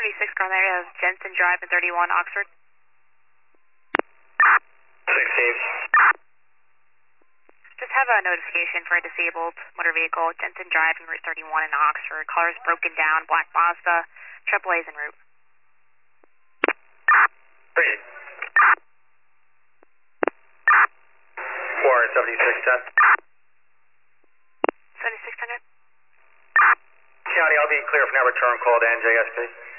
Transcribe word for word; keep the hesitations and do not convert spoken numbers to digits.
seventy-six current area of Jensen Drive in thirty-one, Oxford. six Steve. Just have a notification for a disabled motor vehicle, Jensen Drive in Route thirty-one in Oxford. Colors broken down, black Mazda, triple A's en route. Three. Four seventy-six ten. seventy-six hundred. County, I'll be clear for now return call to N J S P.